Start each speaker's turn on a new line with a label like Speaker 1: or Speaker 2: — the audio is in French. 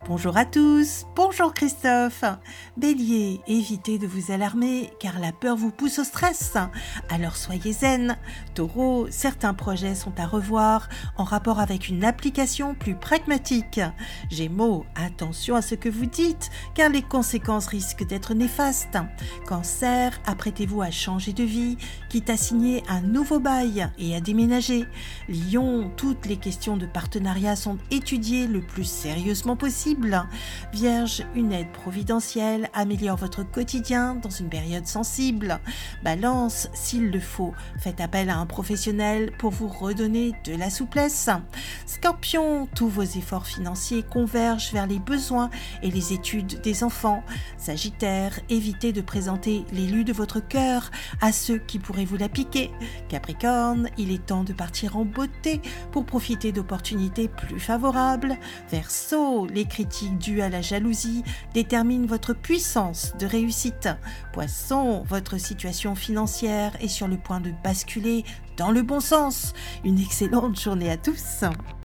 Speaker 1: Bonjour à tous, bonjour Christophe. Bélier, évitez de vous alarmer car la peur vous pousse au stress, alors soyez zen. Taureau, certains projets sont à revoir en rapport avec une application plus pragmatique. Gémeaux, attention à ce que vous dites car les conséquences risquent d'être néfastes. Cancer, apprêtez-vous à changer de vie, quitte à signer un nouveau bail et à déménager. Lion, toutes les questions de partenariat sont étudiées le plus sérieusement possible. Vierge, une aide providentielle améliore votre quotidien dans une période sensible. Balance, s'il le faut, faites appel à un professionnel pour vous redonner de la souplesse. Scorpion, tous vos efforts financiers convergent vers les besoins et les études des enfants. Sagittaire, évitez de présenter l'élu de votre cœur à ceux qui pourraient vous la piquer. Capricorne, il est temps de partir en beauté pour profiter d'opportunités plus favorables. Verseau, les critiques dues à la jalousie déterminent votre puissance de réussite. Poisson, votre situation financière est sur le point de basculer dans le bon sens. Une excellente journée à tous.